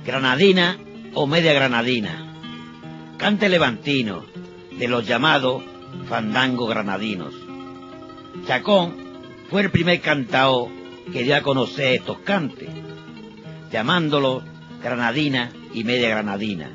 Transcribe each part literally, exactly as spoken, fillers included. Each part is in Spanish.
granadina o media granadina, cante levantino, de los llamados fandangos granadinos. Chacón fue el primer cantaor que dio a conocer estos cantes, llamándolos granadina y media granadina.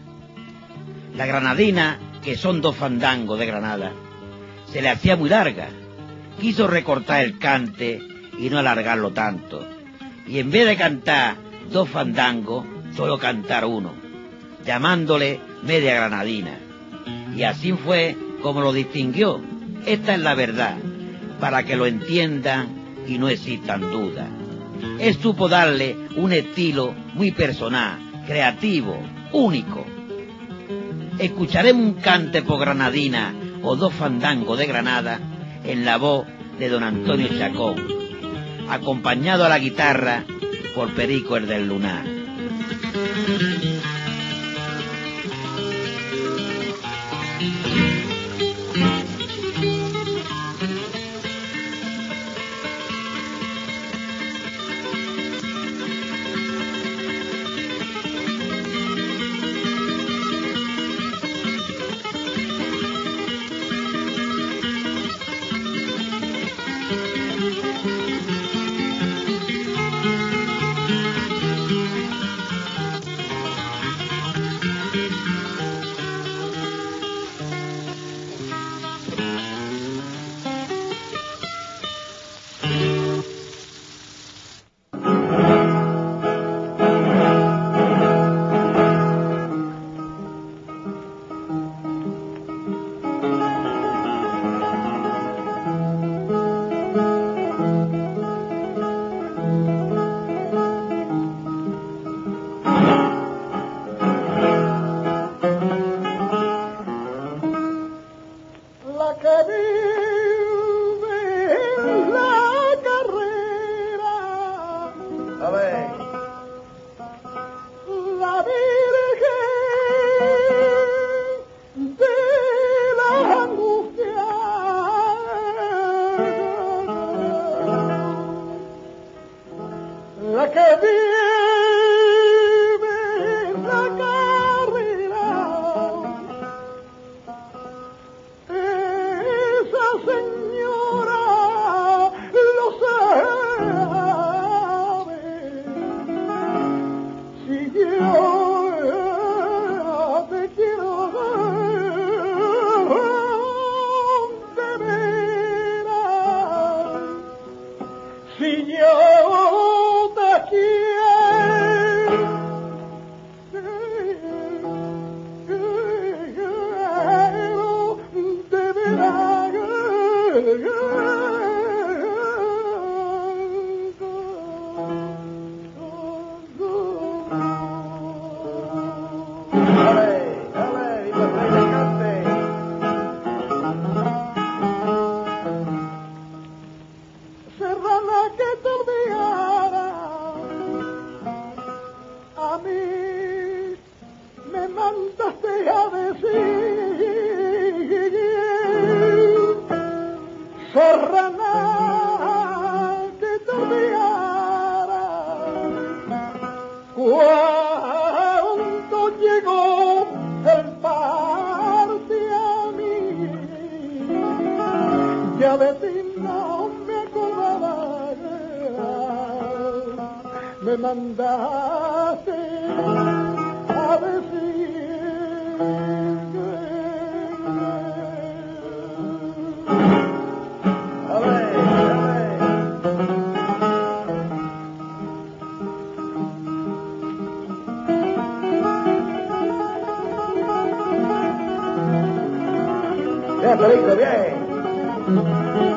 La granadina, que son dos fandangos de Granada, se le hacía muy larga. Quiso recortar el cante y no alargarlo tanto, y en vez de cantar dos fandangos, solo cantar uno, llamándole media granadina. Y así fue como lo distinguió. Esta es la verdad, para que lo entiendan y no existan dudas. Él supo darle un estilo muy personal, creativo, único. Escucharemos un cante por granadina o dos fandangos de Granada en la voz de don Antonio Chacón, acompañado a la guitarra por Perico el del Lunar. Bien, Perico, bien.